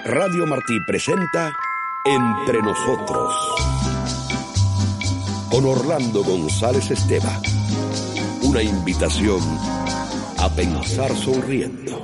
Radio Martí presenta Entre Nosotros con Orlando González Esteva. Una invitación a pensar sonriendo.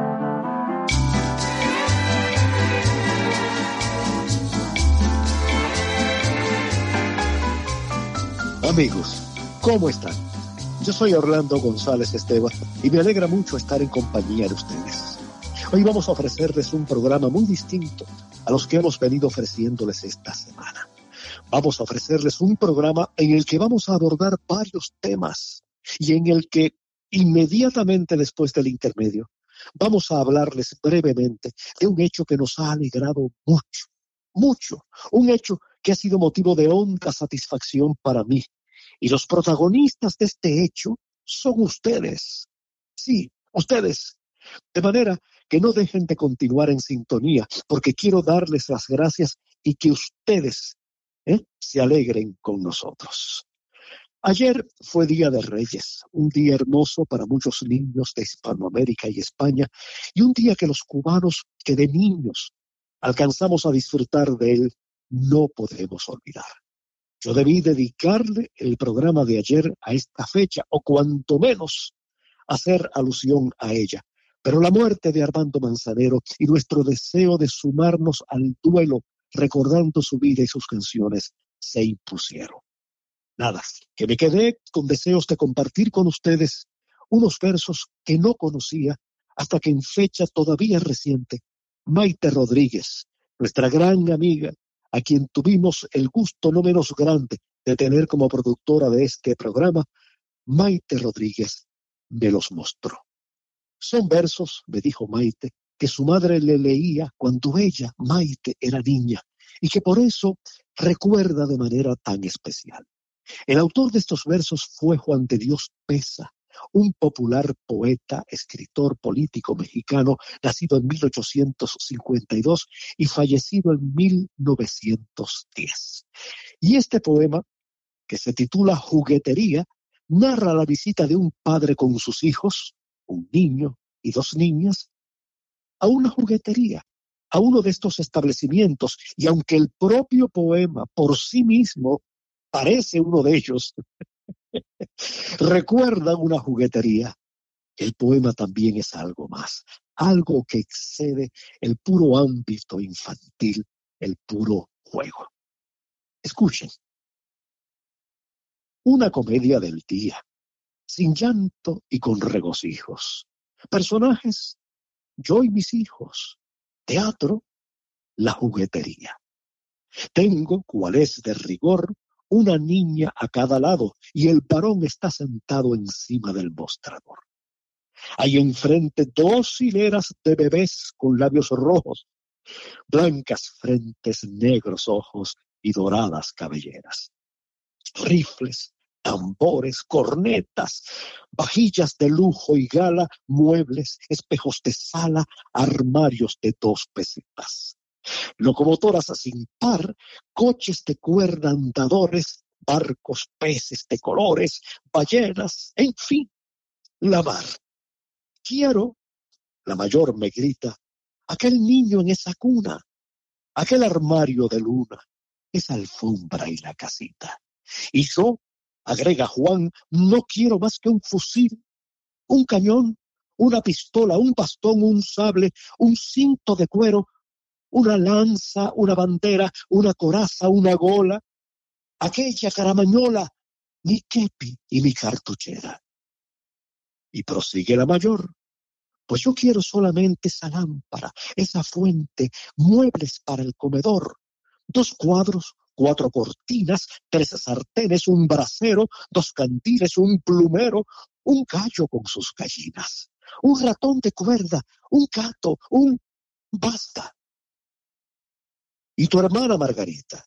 Amigos, ¿cómo están? Yo soy Orlando González Esteva y me alegra mucho estar en compañía de ustedes. Hoy vamos a ofrecerles un programa muy distinto a los que hemos venido ofreciéndoles esta semana. Vamos a ofrecerles un programa en el que vamos a abordar varios temas y en el que inmediatamente después del intermedio vamos a hablarles brevemente de un hecho que nos ha alegrado mucho, un hecho que ha sido motivo de honda satisfacción para mí. Y los protagonistas de este hecho son ustedes. Sí, ustedes. De manera que no dejen de continuar en sintonía, porque quiero darles las gracias y que ustedes se alegren con nosotros. Ayer fue Día de Reyes, un día hermoso para muchos niños de Hispanoamérica y España, y un día que los cubanos que de niños alcanzamos a disfrutar de él, no podemos olvidar. Yo debí dedicarle el programa de ayer a esta fecha, o cuanto menos hacer alusión a ella. Pero la muerte de Armando Manzanero y nuestro deseo de sumarnos al duelo, recordando su vida y sus canciones, se impusieron. Nada, que me quedé con deseos de compartir con ustedes unos versos que no conocía hasta que en fecha todavía reciente, Maite Rodríguez, nuestra gran amiga, a quien tuvimos el gusto no menos grande de tener como productora de este programa, Maite Rodríguez me los mostró. Son versos, me dijo Maite, que su madre le leía cuando ella, Maite, era niña, y que por eso recuerda de manera tan especial. El autor de estos versos fue Juan de Dios Peza, un popular poeta, escritor político mexicano, nacido en 1852 y fallecido en 1910. Y este poema, que se titula Juguetería, narra la visita de un padre con sus hijos, un niño y dos niñas, a una juguetería, a uno de estos establecimientos, y aunque el propio poema por sí mismo parece uno de ellos, recuerda una juguetería, el poema también es algo más, algo que excede el puro ámbito infantil, el puro juego. Escuchen. Una comedia del día, sin llanto y con regocijos. Personajes, yo y mis hijos. Teatro, la juguetería. Tengo, cual es de rigor, una niña a cada lado y el varón está sentado encima del mostrador. Hay enfrente 2 hileras de bebés con labios rojos, blancas frentes, negros ojos y doradas cabelleras. Rifles, tambores, cornetas, vajillas de lujo y gala, muebles, espejos de sala, armarios de 2 pesetas. Locomotoras sin par, coches de cuerda andadores, barcos, peces de colores, ballenas, en fin, la mar. Quiero, la mayor me grita, aquel niño en esa cuna, aquel armario de luna, esa alfombra y la casita. Y yo, agrega Juan, no quiero más que un fusil, un cañón, una pistola, un bastón, un sable, un cinto de cuero, una lanza, una bandera, una coraza, una gola, aquella caramañola, mi kepi y mi cartuchera. Y prosigue la mayor, pues yo quiero solamente esa lámpara, esa fuente, muebles para el comedor, 2 cuadros, 4 cortinas, 3 sartenes, un brasero, 2 candiles, un plumero, un gallo con sus gallinas, un ratón de cuerda, un gato, un... ¡Basta! Y tu hermana Margarita.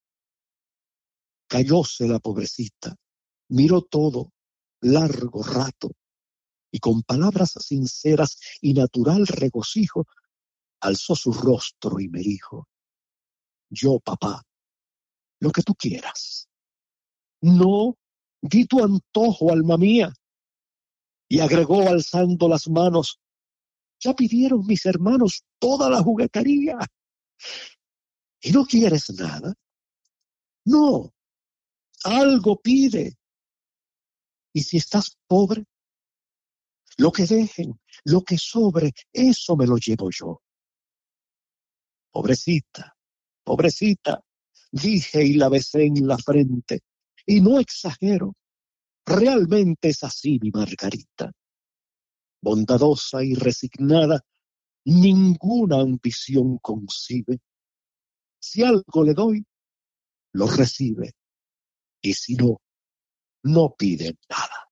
Callóse la pobrecita, miró todo, largo rato, y con palabras sinceras y natural regocijo, alzó su rostro y me dijo, yo, papá, lo que tú quieras. No, di tu antojo, alma mía. Y agregó alzando las manos, Ya pidieron mis hermanos toda la juguetería. ¿Y no quieres nada? No, algo pide. Y si estás pobre, lo que dejen, lo que sobre, eso me lo llevo yo. Pobrecita, pobrecita, dije y la besé en la frente. Y no exagero, realmente es así mi Margarita. Bondadosa y resignada, ninguna ambición concibe. Si algo le doy, lo recibe. Y si no, no pide nada.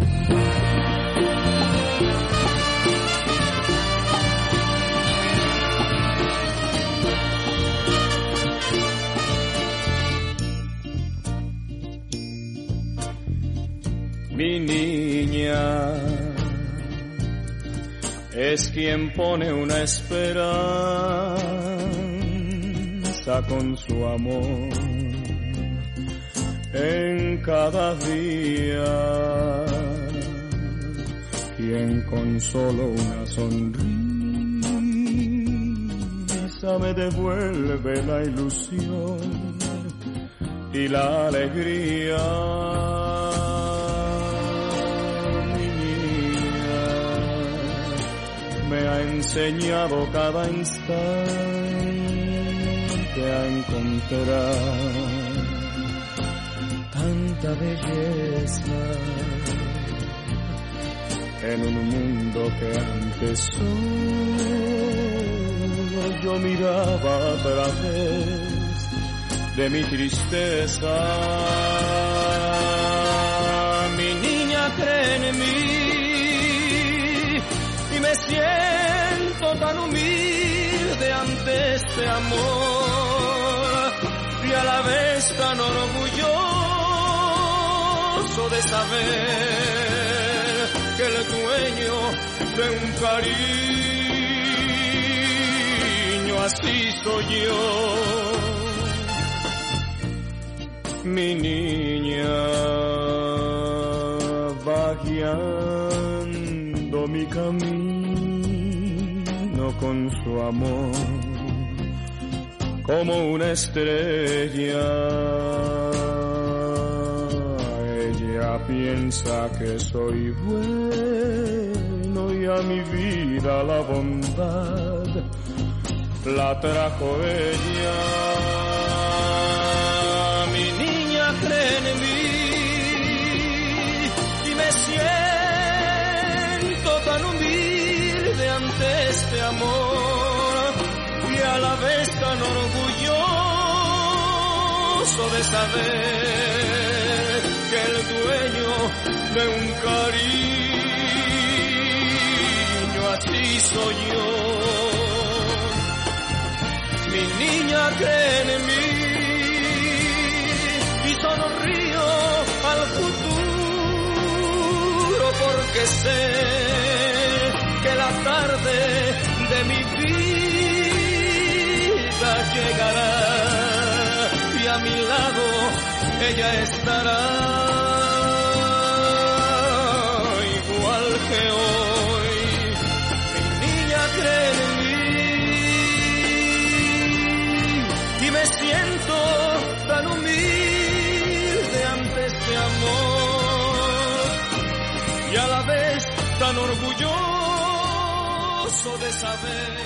Mi niña es quien pone una esperanza con su amor en cada día, quien con solo una sonrisa me devuelve la ilusión y la alegría. Me ha enseñado cada instante a encontrar tanta belleza en un mundo que antes solo yo miraba a través de mi tristeza. Mi niña cree en mí y me siento tan humilde ante este amor y a la vez tan orgulloso de saber que el dueño de un cariño así soy yo. Mi niña va guiando mi camino con su amor como una estrella. Ella piensa que soy bueno y a mi vida la bondad la trajo ella. Mi niña cree en mí y me siento tan humilde ante este amor y a la vez tan orgulloso de saber que el dueño de un cariño así soy yo. Mi niña cree en mí y sonrío al futuro porque sé que la tarde de mi vida llegará y a mi lado ella estará igual que hoy. Mi niña cree en mí y me siento tan humilde ante este amor y a la vez tan orgulloso de saber.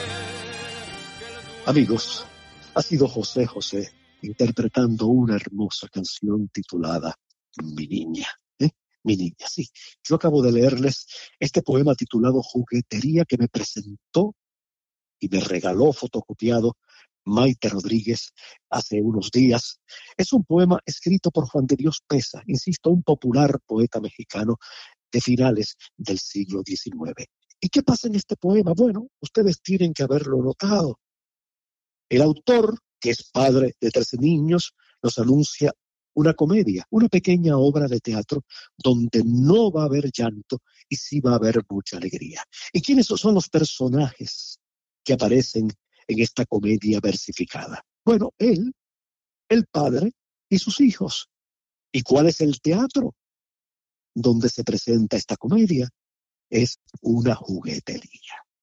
Amigos, ha sido José José interpretando una hermosa canción titulada Mi Niña. Mi niña, sí. Yo acabo de leerles este poema titulado Juguetería que me presentó y me regaló fotocopiado Maite Rodríguez hace unos días. Es un poema escrito por Juan de Dios Pesa, insisto, un popular poeta mexicano de finales del siglo XIX. ¿Y qué pasa en este poema? Bueno, ustedes tienen que haberlo notado. El autor, que es padre de 13 niños, nos anuncia una comedia, una pequeña obra de teatro donde no va a haber llanto y sí va a haber mucha alegría. ¿Y quiénes son los personajes que aparecen en esta comedia versificada? Bueno, él, el padre y sus hijos. ¿Y cuál es el teatro donde se presenta esta comedia? Es una juguetería.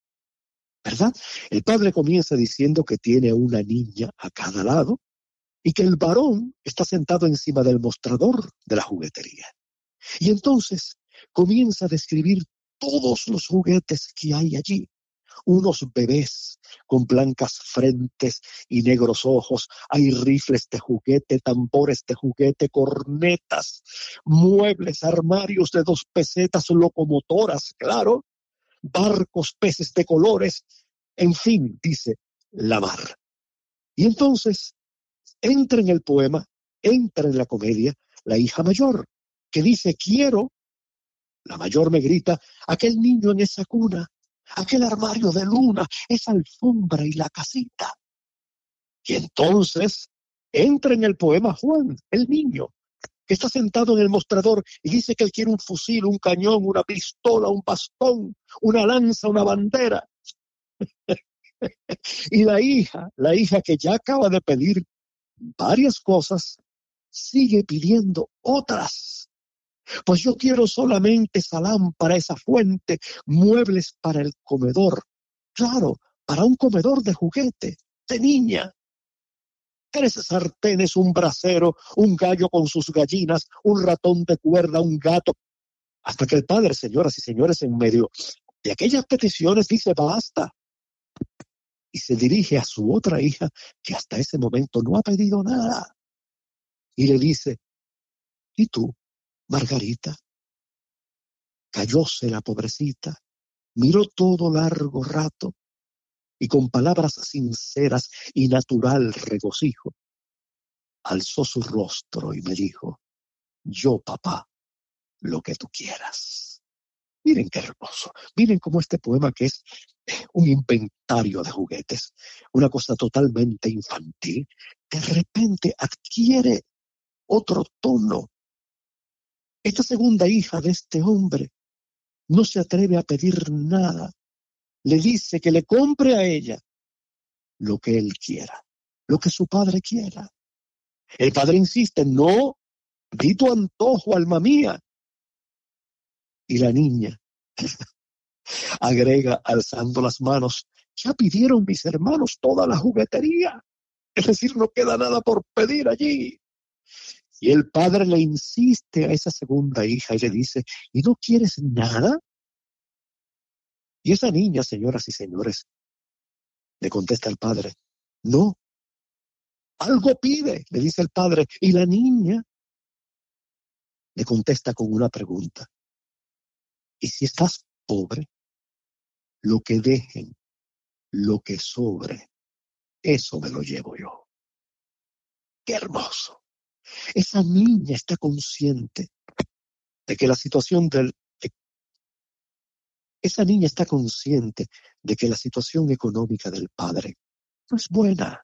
¿verdad? El padre comienza diciendo que tiene una niña a cada lado y que el varón está sentado encima del mostrador de la juguetería. Y entonces comienza a describir todos los juguetes que hay allí. Unos bebés con blancas frentes y negros ojos. Hay rifles de juguete, tambores de juguete, cornetas, muebles, armarios de 2 pesetas, locomotoras, claro, barcos, peces de colores, en fin, dice la mar. Y entonces entra en el poema, entra en la comedia, la hija mayor, que dice, quiero, la mayor me grita, aquel niño en esa cuna, aquel armario de luna, esa alfombra y la casita. Y entonces entra en el poema Juan, el niño, que está sentado en el mostrador y dice que él quiere un fusil, un cañón, una pistola, un bastón, una lanza, una bandera. Y la hija que ya acaba de pedir varias cosas, sigue pidiendo otras. Pues yo quiero solamente esa lámpara, esa fuente, muebles para el comedor. Claro, para un comedor de juguete, de niña. 3 sartenes, un brasero, un gallo con sus gallinas, un ratón de cuerda, un gato. Hasta que el padre, señoras y señores, en medio de aquellas peticiones dice basta. Y se dirige a su otra hija, que hasta ese momento no ha pedido nada. Y le dice, ¿y tú, Margarita? Callóse la pobrecita, miró todo largo rato, y con palabras sinceras y natural regocijo, alzó su rostro y me dijo, yo, papá, lo que tú quieras. Miren qué hermoso, miren cómo este poema, que es un inventario de juguetes, una cosa totalmente infantil, de repente adquiere otro tono. Esta segunda hija de este hombre no se atreve a pedir nada. Le dice que le compre a ella lo que él quiera, lo que su padre quiera. El padre insiste, no, di tu antojo, alma mía. Y la niña agrega, alzando las manos, ya pidieron mis hermanos toda la juguetería. Es decir, no queda nada por pedir allí. Y el padre le insiste a esa segunda hija y le dice, ¿y no quieres nada? Y esa niña, señoras y señores, le contesta el padre, no, algo pide, le dice el padre. Y la niña le contesta con una pregunta. ¿Y si estás pobre? Lo que dejen, lo que sobre, eso me lo llevo yo. ¡Qué hermoso! Esa niña está consciente de que la situación esa niña está consciente de que la situación económica del padre no es buena,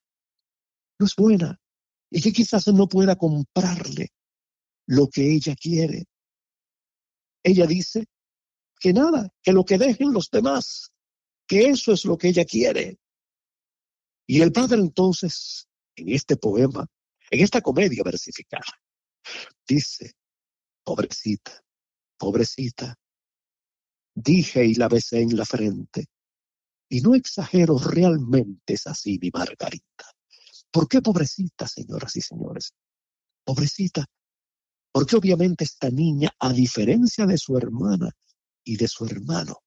y que quizás no pueda comprarle lo que ella quiere. Ella dice que nada, que lo que dejen los demás, que eso es lo que ella quiere. Y el padre entonces, en este poema, en esta comedia versificada, dice, pobrecita, pobrecita, dije y la besé en la frente, y no exagero, realmente es así mi Margarita. ¿Por qué pobrecita, señoras y señores? Pobrecita, porque obviamente esta niña, a diferencia de su hermana y de su hermano,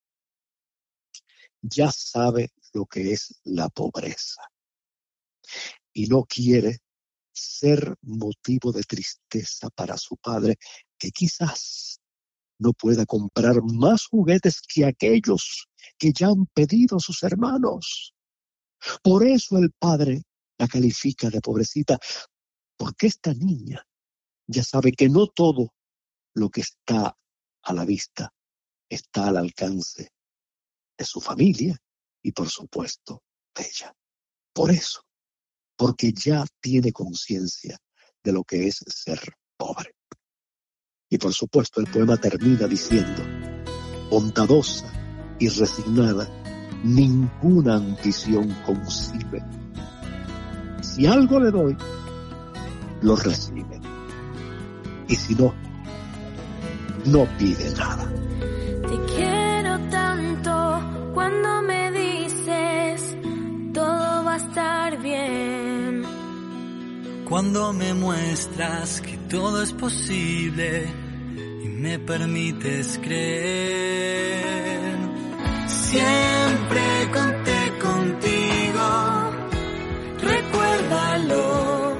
ya sabe lo que es la pobreza y no quiere ser motivo de tristeza para su padre, que quizás no pueda comprar más juguetes que aquellos que ya han pedido sus hermanos. Por eso el padre la califica de pobrecita, porque esta niña ya sabe que no todo lo que está a la vista está al alcance de su familia y, por supuesto, de ella. Por eso, porque ya tiene conciencia de lo que es ser pobre. Y, por supuesto, el poema termina diciendo, bondadosa y resignada, ninguna ambición concibe. Si algo le doy, lo recibe. Y si no, no pide nada. Te quiero tanto cuando me dices estar bien. Cuando me muestras que todo es posible y me permites creer. Siempre conté contigo, recuérdalo.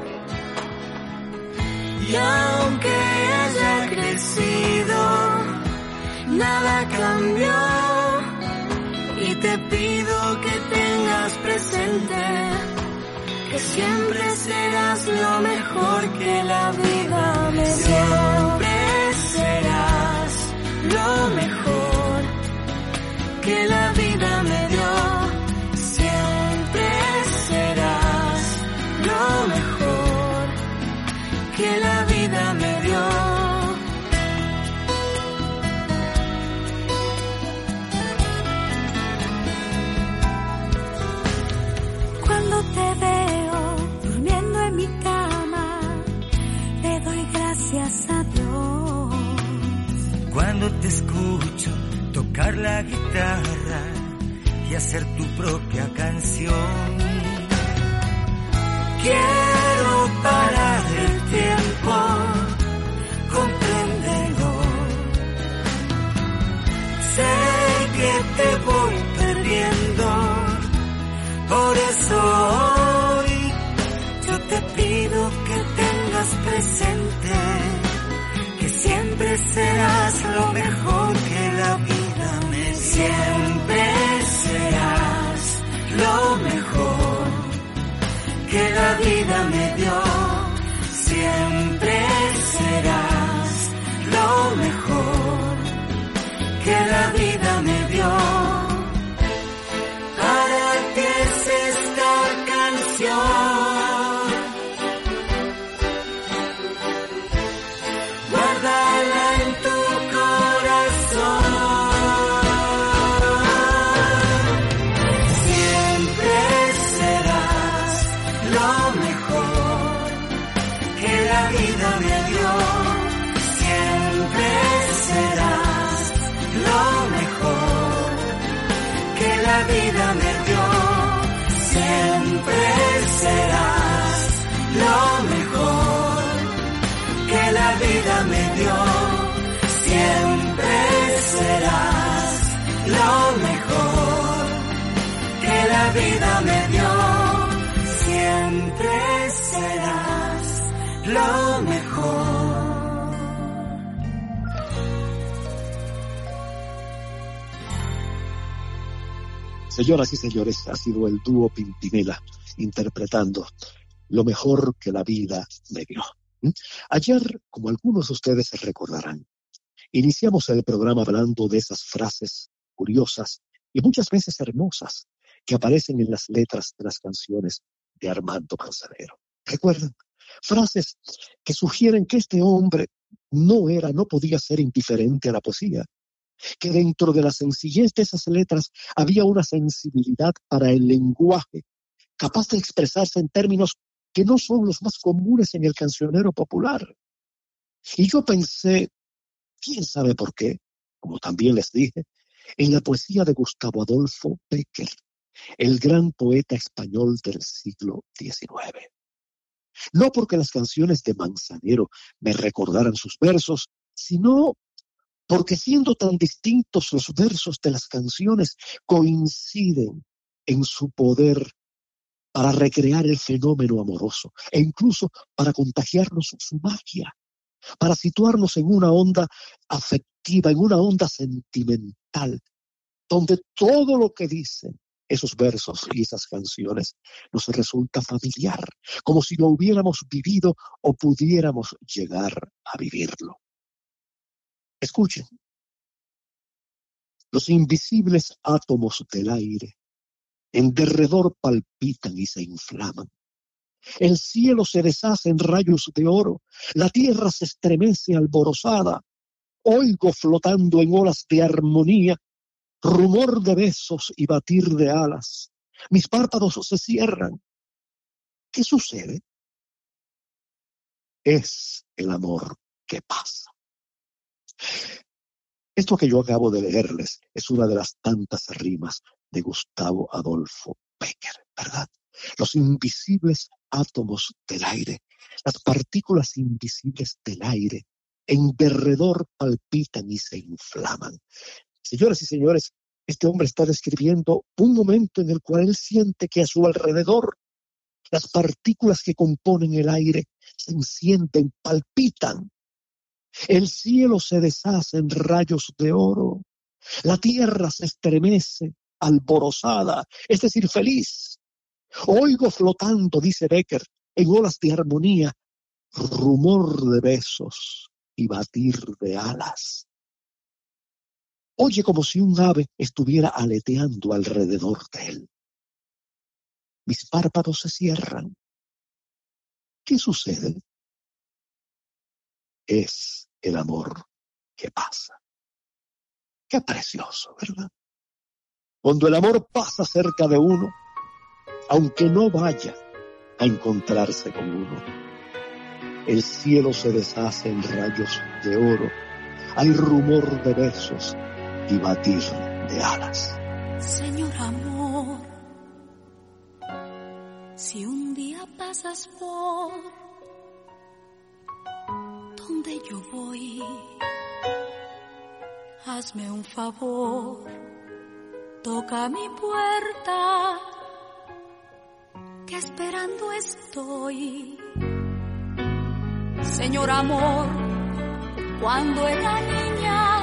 Y aunque haya crecido, nada cambió. Y te pido que tengas presente que siempre serás lo mejor que la vida me dio. Siempre serás lo mejor que la vida me dio. Siempre serás lo mejor que la vida me dio. Cuando te veo durmiendo en mi cama, le doy gracias a Dios. Cuando te escucho tocar la guitarra y hacer tu propia canción, quiero parar el tiempo, compréndelo. Sé que te voy perdiendo, por eso hoy yo te pido que tengas presente que siempre serás lo mejor que la vida me dio. Siempre serás lo mejor que la vida me dio. Siempre serás lo mejor que la vida me dio. ¿Para qué es esta canción? Guárdala en tu corazón. Siempre serás lo mejor que la vida me dio. Siempre serás lo mejor que la vida me dio. Siempre serás lo mejor que la vida me dio. Siempre serás lo mejor que la vida me dio. Siempre serás lo mejor. Señoras y señores, ha sido el dúo Pimpinela interpretando Lo mejor que la vida me dio. Ayer, como algunos de ustedes recordarán, iniciamos el programa hablando de esas frases curiosas y muchas veces hermosas que aparecen en las letras de las canciones de Armando Manzanero. ¿Recuerdan? Frases que sugieren que este hombre no podía ser indiferente a la poesía, que dentro de la sencillez de esas letras había una sensibilidad para el lenguaje, capaz de expresarse en términos que no son los más comunes en el cancionero popular. Y yo pensé, quién sabe por qué, como también les dije, en la poesía de Gustavo Adolfo Bécquer, el gran poeta español del siglo XIX. No porque las canciones de Manzanero me recordaran sus versos, sino porque siendo tan distintos los versos de las canciones, coinciden en su poder para recrear el fenómeno amoroso e incluso para contagiarnos su magia, para situarnos en una onda afectiva, en una onda sentimental, donde todo lo que dicen esos versos y esas canciones nos resulta familiar, como si lo hubiéramos vivido o pudiéramos llegar a vivirlo. Escuchen. Los invisibles átomos del aire en derredor palpitan y se inflaman. El cielo se deshace en rayos de oro, la tierra se estremece alborozada. Oigo flotando en olas de armonía, rumor de besos y batir de alas. Mis párpados se cierran. ¿Qué sucede? Es el amor que pasa. Esto que yo acabo de leerles es una de las tantas rimas de Gustavo Adolfo Bécquer, ¿verdad? los invisibles átomos del aire, las partículas invisibles del aire, en derredor palpitan y se inflaman. Señoras y señores, este hombre está describiendo un momento en el cual él siente que a su alrededor las partículas que componen el aire se encienden, palpitan. El cielo se deshace en rayos de oro. La tierra se estremece, alborozada, es decir, feliz. Oigo flotando, dice Becker, en olas de armonía, rumor de besos y batir de alas. Oye como si un ave estuviera aleteando alrededor de él. Mis párpados se cierran. ¿Qué sucede? Es el amor que pasa. Qué precioso, ¿verdad? Cuando el amor pasa cerca de uno, aunque no vaya a encontrarse con uno, el cielo se deshace en rayos de oro, hay rumor de besos y batir de alas. Señor amor, si un día pasas por donde yo voy, hazme un favor, toca mi puerta, que esperando estoy. Señor amor, cuando era niña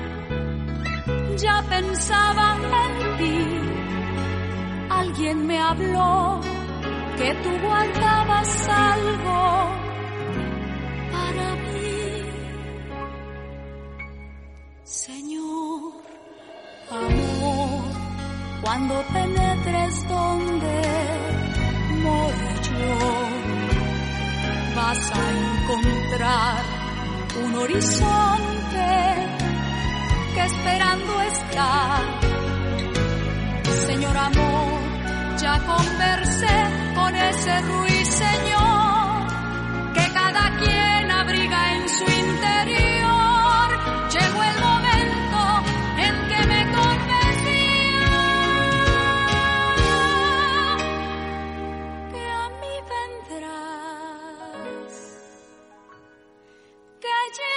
ya pensaba en ti. Alguien me habló que tú guardabas algo para mí. Señor amor, cuando penetres donde moro yo, vas a encontrar un horizonte que esperando está. Señor amor, ya conversé con ese ruiseñor que cada quien abriga en su interior. Llegó el momento en que me convencía que a mí vendrás, que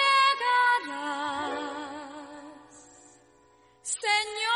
llegarás, Señor.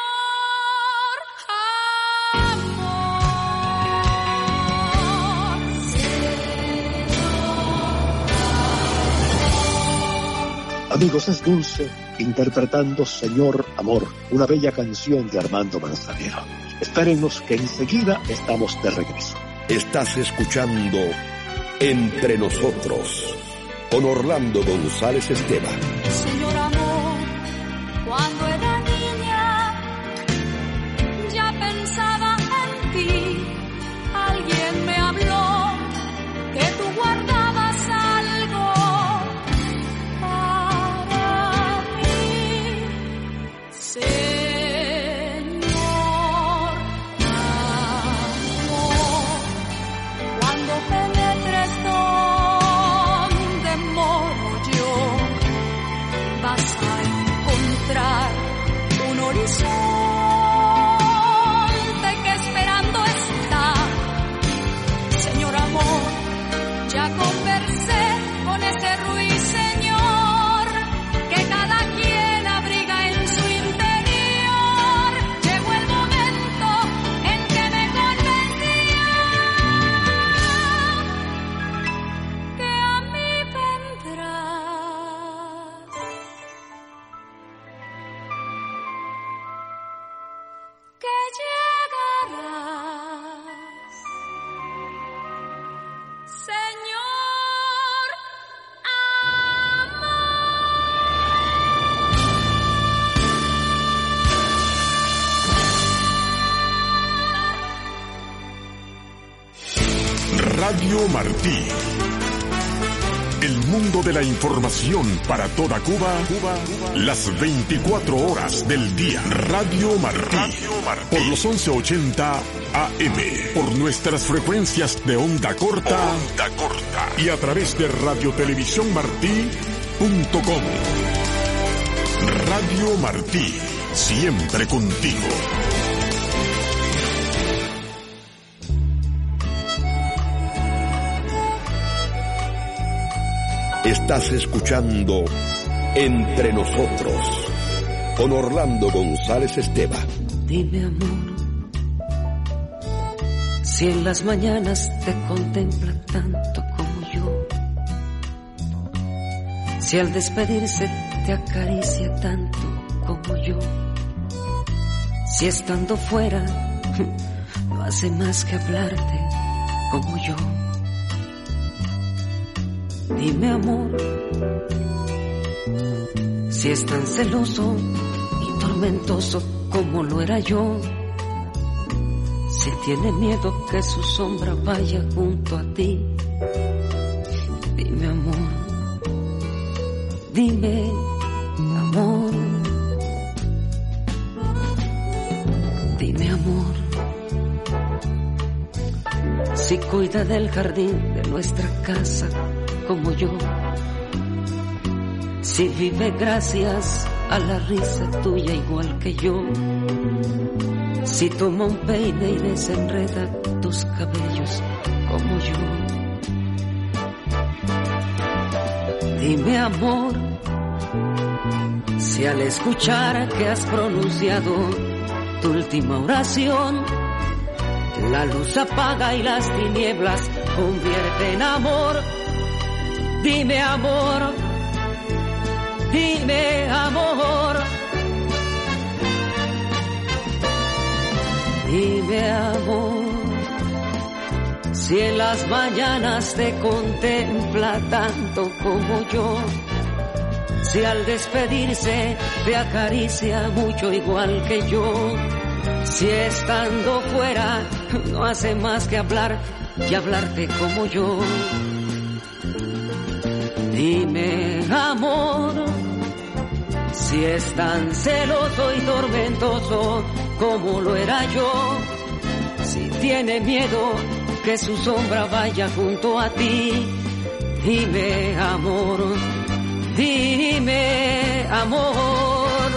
Amigos, es Dulce interpretando Señor Amor, una bella canción de Armando Manzanero. Espérennos que enseguida estamos de regreso. Estás escuchando Entre Nosotros con Orlando González Esteban. Señor amor, cuando era niña ya pensaba en ti. Alguien me habló que tú guardabas algo para mí. Señor amor, cuando penetres donde moro yo, vas a encontrar un horizonte que esperando está. Señor amor, ya conversé con ese ruiseñor que cada quien abriga en su interior. Llegó el momento en que me convencía que a mí vendrás, que llegarás, Señor amor. Radio Martí. El mundo de la información para toda Cuba, las 24 horas del día. Radio Martí. Por los 1180 AM. Por nuestras frecuencias de onda corta. Y a través de radiotelevisiónmartí.com. Radio Martí. Siempre contigo. Estás escuchando Entre Nosotros con Orlando González Esteva. Dime, amor, si en las mañanas te contempla tanto como yo, si al despedirse te acaricia tanto como yo, si estando fuera no hace más que hablarte como yo. Dime, amor, si es tan celoso y tormentoso como lo era yo, si tiene miedo que su sombra vaya junto a ti. Dime, amor, dime, amor, dime, amor, si cuida del jardín de nuestra casa como yo, si vive gracias a la risa tuya igual que yo, si toma un peine y desenreda tus cabellos como yo. Dime, amor, si al escuchar que has pronunciado tu última oración, la luz apaga y las tinieblas convierte en amor. Dime, amor, dime, amor, dime, amor, si en las mañanas te contempla tanto como yo, si al despedirse te acaricia mucho igual que yo, si estando fuera no hace más que hablar y hablarte como yo. Dime, amor, si es tan celoso y tormentoso como lo era yo, si tiene miedo que su sombra vaya junto a ti. Dime, amor, dime, amor,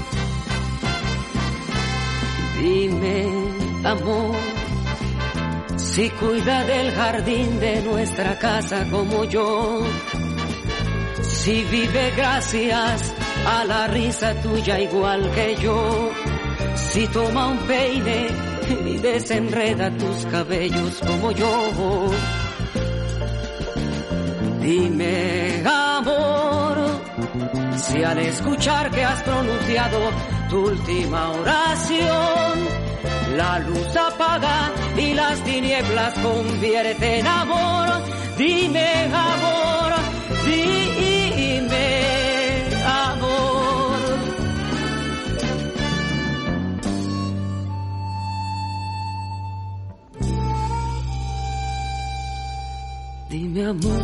dime, amor, si cuida del jardín de nuestra casa como yo, si vive gracias a la risa tuya igual que yo, si toma un peine y desenreda tus cabellos como yo. Dime, amor, si al escuchar que has pronunciado tu última oración, la luz apaga y las tinieblas convierte en amor. Dime, amor, dime, amor. Dime, amor.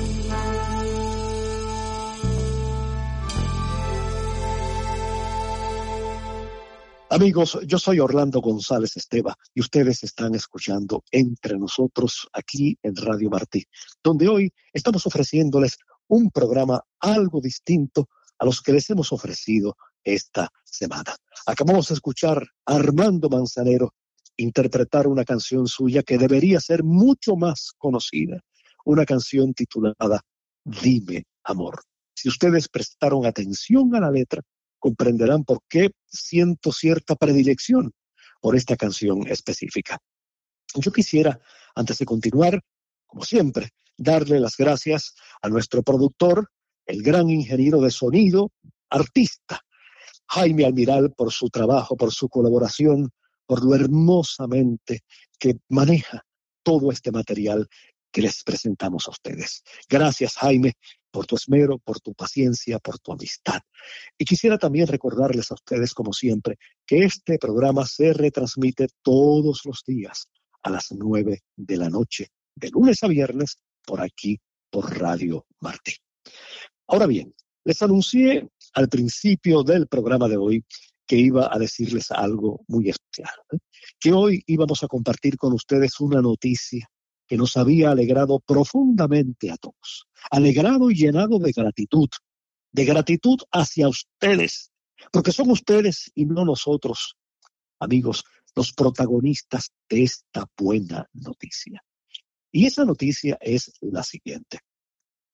Amigos, yo soy Orlando González Esteva y ustedes están escuchando Entre Nosotros aquí en Radio Martí, donde hoy estamos ofreciéndoles un programa algo distinto a los que les hemos ofrecido esta semana. Acabamos de escuchar a Armando Manzanero interpretar una canción suya que debería ser mucho más conocida, una canción titulada Dime, amor. Si ustedes prestaron atención a la letra, comprenderán por qué siento cierta predilección por esta canción específica. Yo quisiera, antes de continuar, como siempre, darle las gracias a nuestro productor, el gran ingeniero de sonido, artista, Jaime Almiral, por su trabajo, por su colaboración, por lo hermosamente que maneja todo este material que les presentamos a ustedes. Gracias, Jaime, por tu esmero, por tu paciencia, por tu amistad. Y quisiera también recordarles a ustedes, como siempre, que este programa se retransmite todos los días a las 9 de la noche, de lunes a viernes, por aquí, por Radio Martí. Ahora bien, les anuncié al principio del programa de hoy que iba a decirles algo muy especial, que hoy íbamos a compartir con ustedes una noticia que nos había alegrado profundamente a todos, alegrado y llenado de gratitud hacia ustedes, porque son ustedes y no nosotros, amigos, los protagonistas de esta buena noticia. Y esa noticia es la siguiente.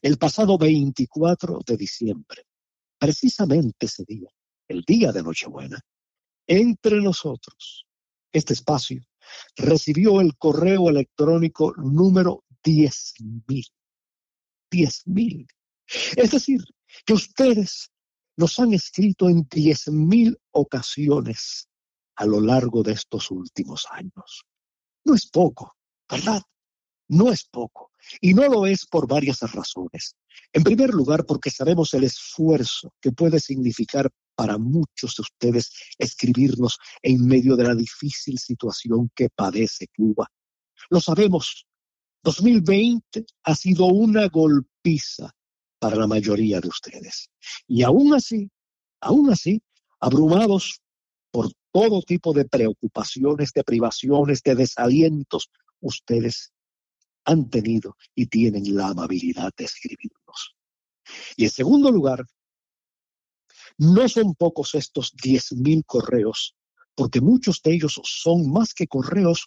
el pasado 24 de diciembre, precisamente ese día, el día de Nochebuena, Entre Nosotros, este espacio recibió el correo electrónico número 10.000. 10.000. Es decir, que ustedes nos han escrito en 10.000 ocasiones a lo largo de estos últimos años. No es poco, ¿verdad? No es poco. Y no lo es por varias razones. En primer lugar, porque sabemos el esfuerzo que puede significar para muchos de ustedes escribirnos en medio de la difícil situación que padece Cuba. Lo sabemos. 2020 ha sido una golpiza para la mayoría de ustedes. Y aún así, abrumados por todo tipo de preocupaciones, de privaciones, de desalientos, ustedes han tenido y tienen la amabilidad de escribirnos. Y en segundo lugar, no son pocos estos 10.000 correos, porque muchos de ellos son más que correos,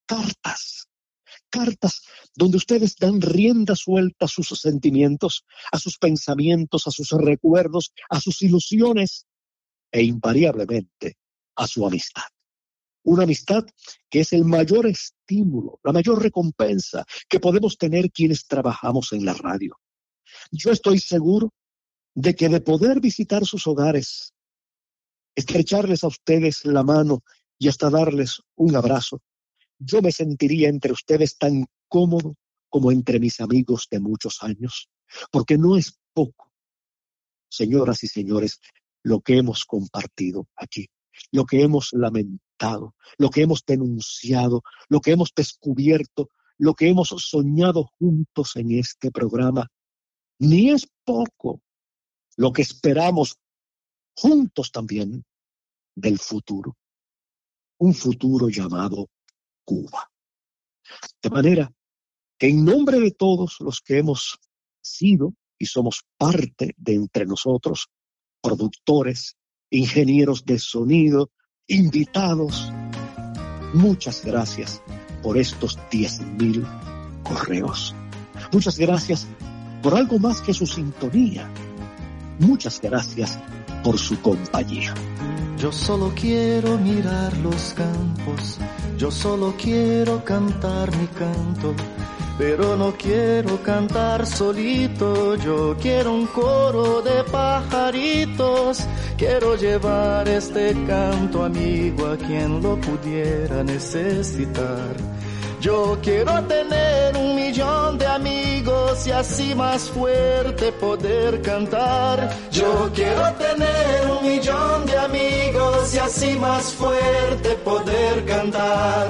cartas donde ustedes dan rienda suelta a sus sentimientos, a sus pensamientos, a sus recuerdos, a sus ilusiones e invariablemente a su amistad. Una amistad que es el mayor estímulo, la mayor recompensa que podemos tener quienes trabajamos en la radio. Yo estoy seguro de que de poder visitar sus hogares, estrecharles a ustedes la mano y hasta darles un abrazo, yo me sentiría entre ustedes tan cómodo como entre mis amigos de muchos años, porque no es poco, señoras y señores, lo que hemos compartido aquí, lo que hemos lamentado, lo que hemos denunciado, lo que hemos descubierto, lo que hemos soñado juntos en este programa. Ni es poco lo que esperamos juntos también del futuro, un futuro llamado Cuba. De manera que en nombre de todos los que hemos sido y somos parte de Entre Nosotros, productores, ingenieros de sonido, invitados, muchas gracias por estos 10.000 correos. Muchas gracias por algo más que su sintonía. Muchas gracias por su compañía. Yo solo quiero mirar los campos, yo solo quiero cantar mi canto, pero no quiero cantar solito, yo quiero un coro de pajaritos, quiero llevar este canto amigo a quien lo pudiera necesitar. Yo quiero tener 1.000.000 de amigos y así más fuerte poder cantar. Yo quiero tener 1.000.000 de amigos y así más fuerte poder cantar.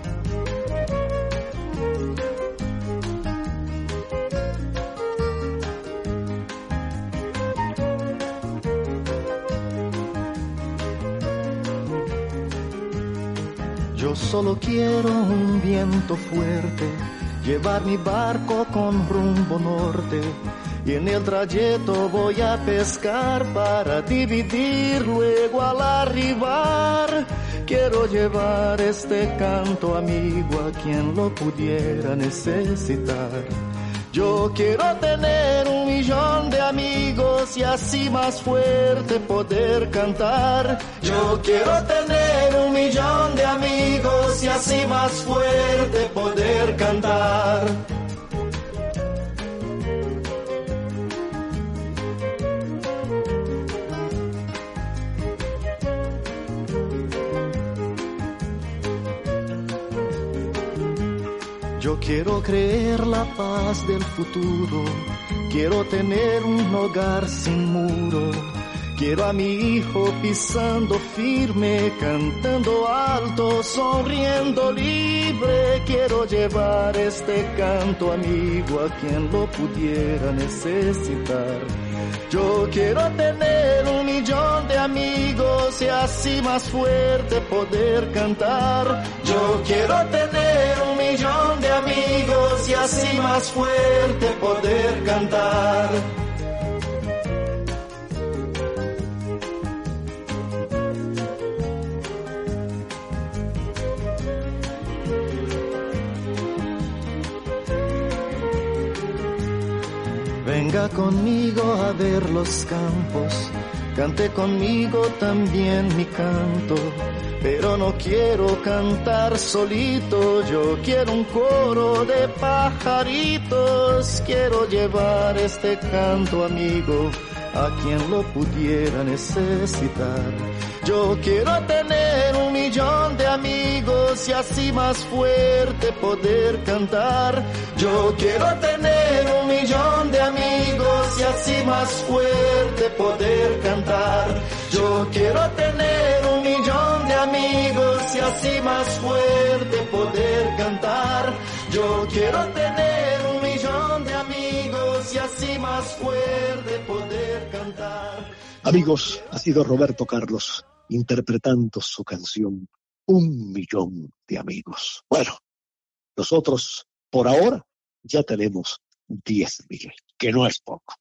Yo solo quiero un viento fuerte, llevar mi barco con rumbo norte, y en el trayecto voy a pescar para dividir luego al arribar. Quiero llevar este canto amigo a quien lo pudiera necesitar. Yo quiero tener 1.000.000 de amigos y así más fuerte poder cantar. Yo quiero tener 1.000.000 de amigos y así más fuerte poder cantar. Yo quiero creer la paz del futuro, quiero tener un hogar sin muro, quiero a mi hijo pisando firme, cantando alto, sonriendo libre, quiero llevar este canto amigo a quien lo pudiera necesitar. Yo quiero tener 1.000.000 de amigos y así más fuerte poder cantar. Yo quiero tener 1.000.000 de amigos y así más fuerte poder cantar. Venga conmigo a ver los campos, cante conmigo también mi canto. Pero no quiero cantar solito, yo quiero un coro de pajaritos. Quiero llevar este canto, amigo, a quien lo pudiera necesitar. Yo quiero tener 1.000.000 de amigos y así más fuerte poder cantar. Yo quiero tener 1.000.000 de amigos y así más fuerte poder cantar. Yo quiero tener 1.000.000 de amigos y así más fuerte poder cantar. Yo quiero tener 1.000.000 de amigos y así más fuerte poder cantar. Amigos, ha sido Roberto Carlos interpretando su canción 1.000.000 de amigos. Bueno, nosotros por ahora ya tenemos 10.000, que no es poco.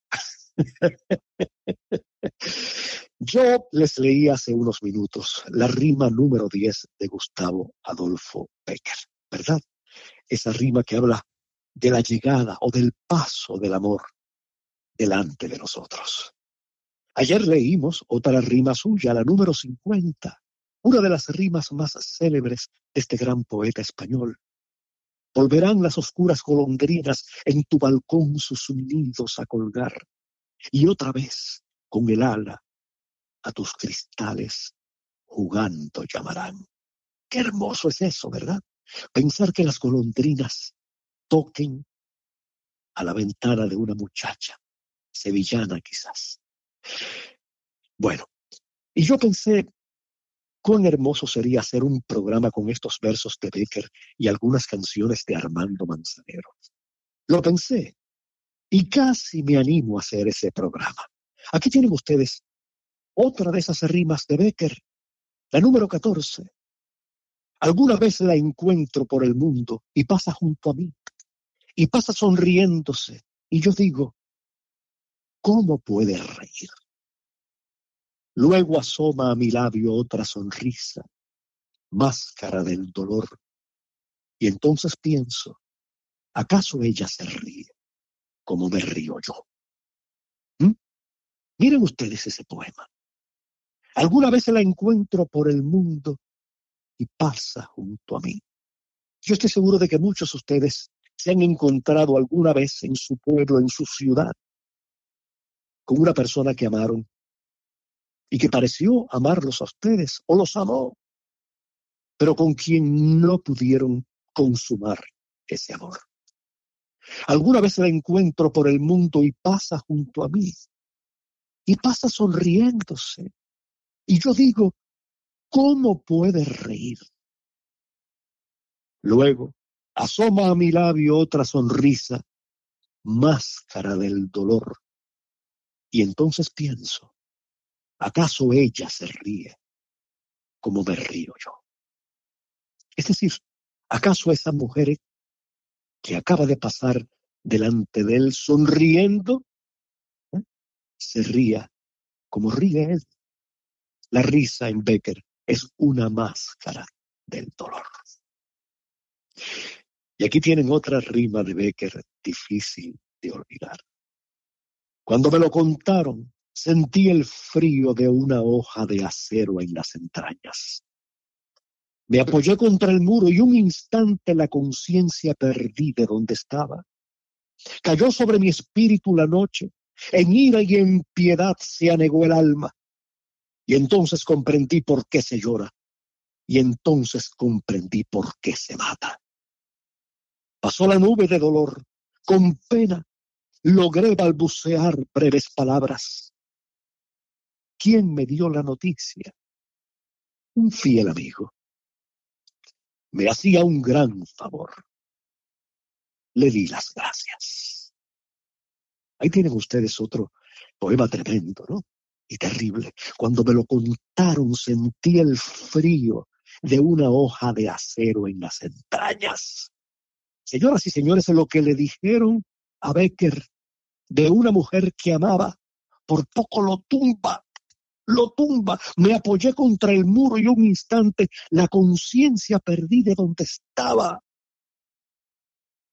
Yo les leí hace unos minutos la rima número 10 de Gustavo Adolfo Bécquer, ¿verdad? Esa rima que habla de la llegada o del paso del amor delante de nosotros. Ayer leímos otra rima suya, la número 50, una de las rimas más célebres de este gran poeta español. Volverán las oscuras golondrinas en tu balcón sus nidos a colgar, y otra vez con el ala a tus cristales jugando llamarán. Qué hermoso es eso, ¿verdad? Pensar que las golondrinas toquen a la ventana de una muchacha, sevillana quizás. Bueno, y yo pensé, cuán hermoso sería hacer un programa con estos versos de Bécquer y algunas canciones de Armando Manzanero. Lo pensé, y casi me animo a hacer ese programa. Aquí tienen ustedes otra de esas rimas de Bécquer, la número 14. Alguna vez la encuentro por el mundo y pasa junto a mí, y pasa sonriéndose, y yo digo, ¿cómo puede reír? Luego asoma a mi labio otra sonrisa, máscara del dolor, y entonces pienso, ¿acaso ella se ríe como me río yo? Miren ustedes ese poema. Alguna vez la encuentro por el mundo y pasa junto a mí. Yo estoy seguro de que muchos de ustedes se han encontrado alguna vez en su pueblo, en su ciudad, con una persona que amaron y que pareció amarlos a ustedes o los amó, pero con quien no pudieron consumar ese amor. Alguna vez la encuentro por el mundo y pasa junto a mí, y pasa sonriéndose, y yo digo, ¿cómo puede reír? Luego asoma a mi labio otra sonrisa, máscara del dolor, y entonces pienso, ¿acaso ella se ríe como me río yo? Es decir, ¿acaso esa mujer que acaba de pasar delante de él sonriendo, se ría como ríe él? La risa en Bécquer es una máscara del dolor. Y aquí tienen otra rima de Bécquer difícil de olvidar. Cuando me lo contaron, sentí el frío de una hoja de acero en las entrañas. Me apoyé contra el muro y un instante la conciencia perdí de donde estaba. Cayó sobre mi espíritu la noche, en ira y en piedad se anegó el alma. Y entonces comprendí por qué se llora, y entonces comprendí por qué se mata. Pasó la nube de dolor, con pena logré balbucear breves palabras. ¿Quién me dio la noticia? Un fiel amigo. Me hacía un gran favor. Le di las gracias. Ahí tienen ustedes otro poema tremendo, ¿no? Y terrible. Cuando me lo contaron sentí el frío de una hoja de acero en las entrañas. Señoras y señores, lo que le dijeron a Bécquer de una mujer que amaba, por poco lo tumba. Me apoyé contra el muro y un instante la conciencia perdí de donde estaba.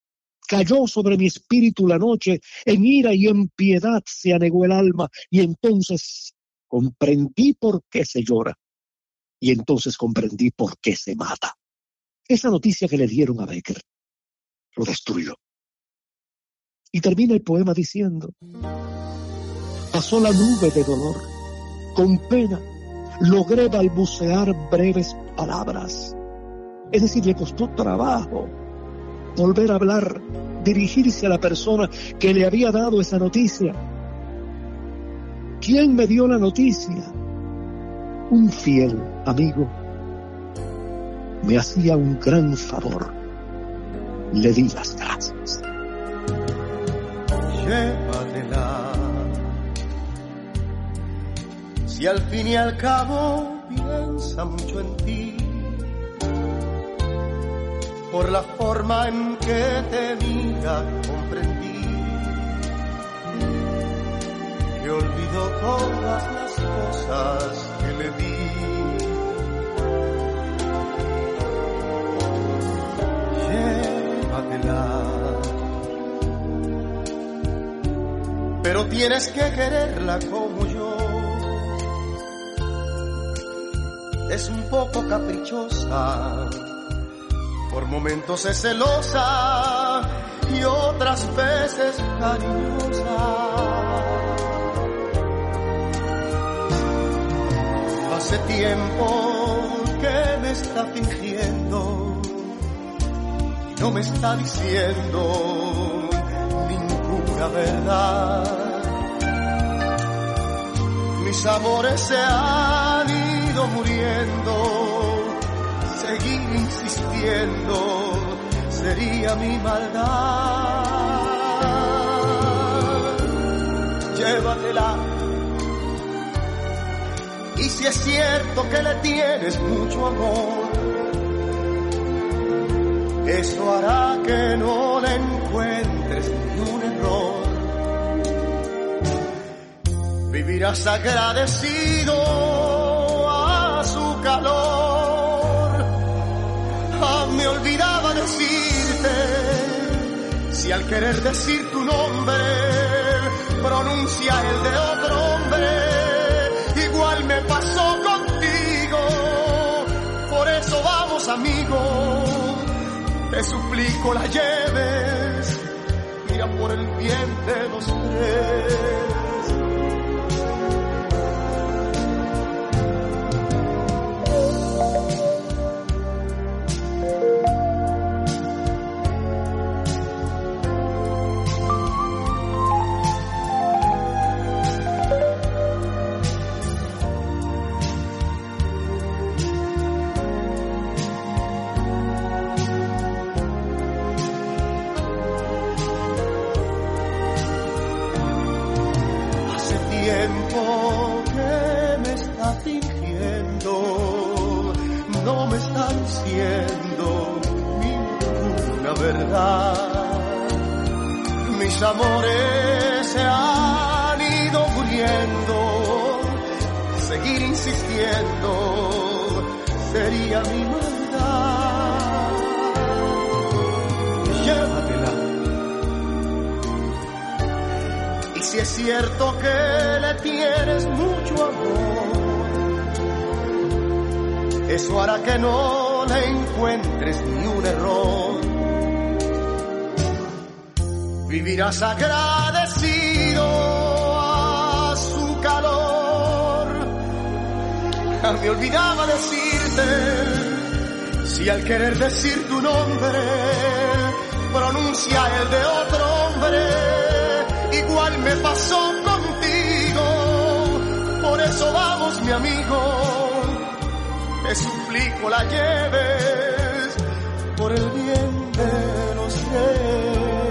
Cayó sobre mi espíritu la noche, en ira y en piedad se anegó el alma, y entonces comprendí por qué se llora, y entonces comprendí por qué se mata. Esa noticia que le dieron a Becker lo destruyó. Y termina el poema diciendo: pasó la nube de dolor, con pena logré balbucear breves palabras. Es decir, le costó trabajo volver a hablar, dirigirse a la persona que le había dado esa noticia. ¿Quién me dio la noticia? Un fiel amigo. Me hacía un gran favor. Le di las gracias. Llévatela. Si al fin y al cabo piensa mucho en ti, por la forma en que te mira comprendí que olvidó todas las cosas que le di. Llévatela, pero tienes que quererla como yo. Es un poco caprichosa, por momentos es celosa y otras veces cariñosa. Hace tiempo que me está fingiendo y no me está diciendo ninguna verdad. Mis amores se han ido muriendo, seguir insistiendo sería mi maldad. Llévatela. Y si es cierto que le tienes mucho amor, eso hará que no le encuentres ni un error. Vivirás agradecido a su calor. Me olvidaba decirte, si al querer decir tu nombre pronuncia el de otro hombre, igual me pasó contigo. Por eso vamos, amigo, te suplico la lleves, mira por el bien de los tres. Mis amores se han ido muriendo, seguir insistiendo sería mi maldad. Llévatela. Y si es cierto que le tienes mucho amor, eso hará que no le encuentres ni un error. Vivirás agradecido a su calor. Me olvidaba decirte, si al querer decir tu nombre pronuncia el de otro hombre, igual me pasó contigo. Por eso vamos, mi amigo, te suplico la lleves por el bien de los tres.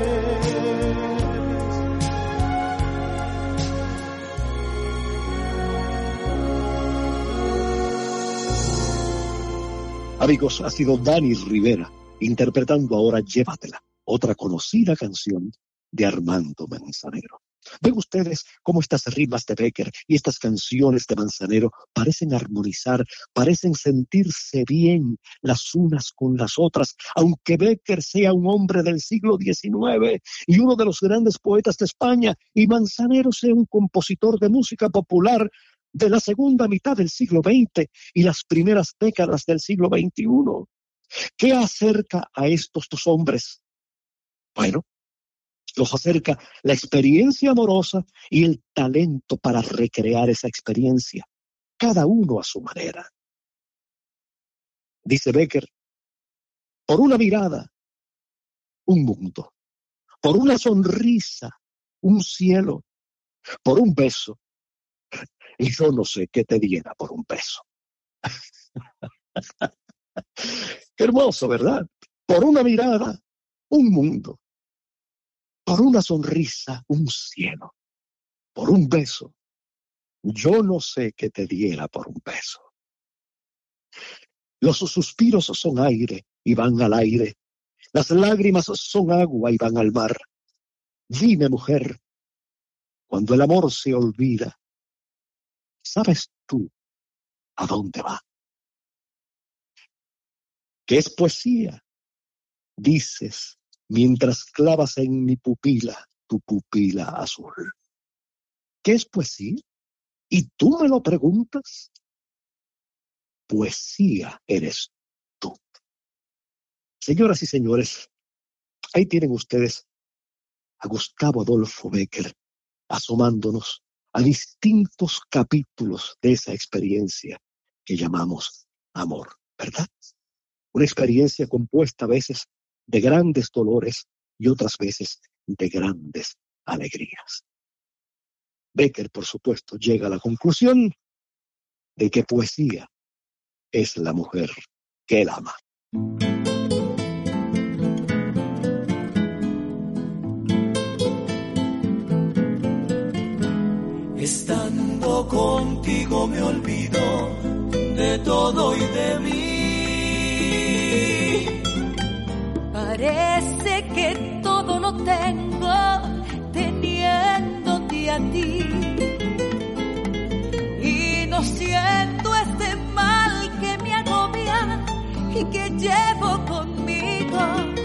Amigos, ha sido Dani Rivera interpretando ahora Llévatela, otra conocida canción de Armando Manzanero. Ven ustedes cómo estas rimas de Bécquer y estas canciones de Manzanero parecen armonizar, parecen sentirse bien las unas con las otras, aunque Bécquer sea un hombre del siglo XIX y uno de los grandes poetas de España, y Manzanero sea un compositor de música popular de la segunda mitad del siglo XX y las primeras décadas del siglo XXI. ¿Qué acerca a estos dos hombres? Bueno, los acerca la experiencia amorosa y el talento para recrear esa experiencia, cada uno a su manera. Dice Bécquer, por una mirada, un mundo, por una sonrisa, un cielo, por un beso, y yo no sé qué te diera por un beso. Qué hermoso, ¿verdad? Por una mirada, un mundo. Por una sonrisa, un cielo. Por un beso, yo no sé qué te diera por un beso. Los suspiros son aire y van al aire. Las lágrimas son agua y van al mar. Dime, mujer, cuando el amor se olvida, ¿sabes tú a dónde va? ¿Qué es poesía? Dices, mientras clavas en mi pupila tu pupila azul. ¿Qué es poesía? ¿Y tú me lo preguntas? Poesía eres tú. Señoras y señores, ahí tienen ustedes a Gustavo Adolfo Bécquer asomándonos a distintos capítulos de esa experiencia que llamamos amor, ¿verdad? Una experiencia compuesta a veces de grandes dolores y otras veces de grandes alegrías. Bécquer, por supuesto, llega a la conclusión de que poesía es la mujer que él ama. Estando contigo me olvido de todo y de mí. Parece que todo lo tengo teniéndote a ti. Y no siento este mal que me agobia y que llevo conmigo,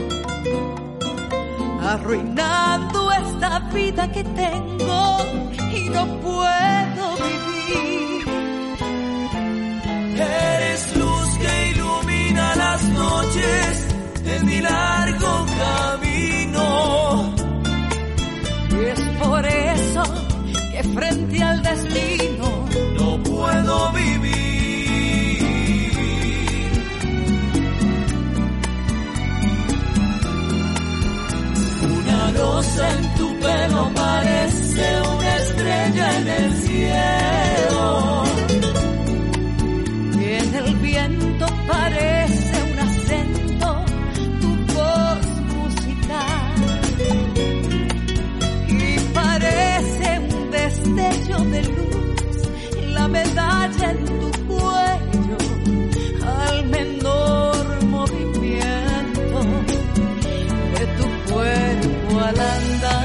arruinando esta vida que tengo y no puedo vivir. Eres luz que ilumina las noches de mi largo camino. Y es por eso que frente al destino no puedo vivir. Una rosa en tu pelo parece una estrella en el cielo. Y en el viento parece un acento tu voz musical. Y parece un destello de luz la medalla en tu cuello al menor movimiento de tu cuerpo al andar.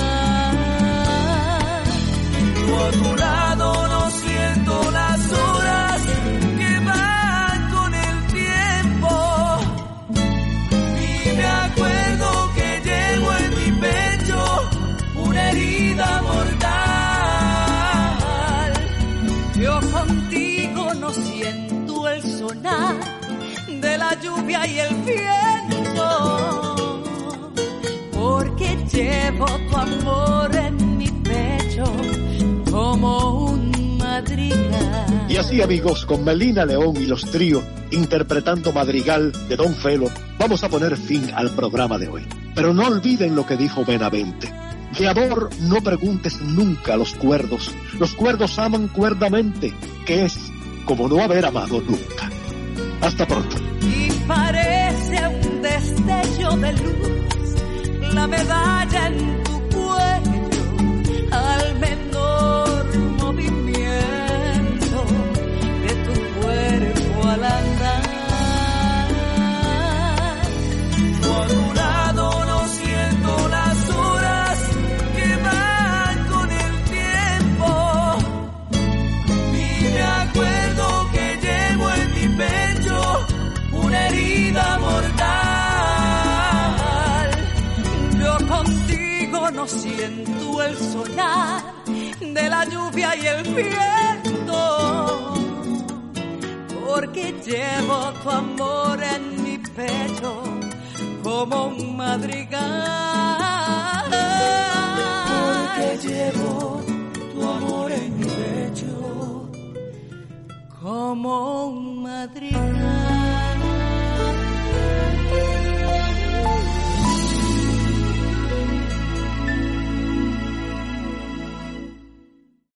Yo a tu lado no siento las horas que van con el tiempo, ni me acuerdo que llevo en mi pecho una herida mortal. Yo contigo no siento el sonar de la lluvia y el viento, porque llevo tu amor en mi pecho como un madrigal. Y así, amigos, con Melina León y los tríos interpretando Madrigal de Don Felo, vamos a poner fin al programa de hoy. Pero no olviden lo que dijo Benavente: de amor no preguntes nunca a los cuerdos. Los cuerdos aman cuerdamente, que es como no haber amado nunca. Hasta pronto. Y parece un destello de luz la medalla en tu cuello al menor movimiento de tu cuerpo al andar. Yo a tu lado no siento las horas que van no siento el sonar de la lluvia y el viento, porque llevo tu amor en mi pecho como un madrigal.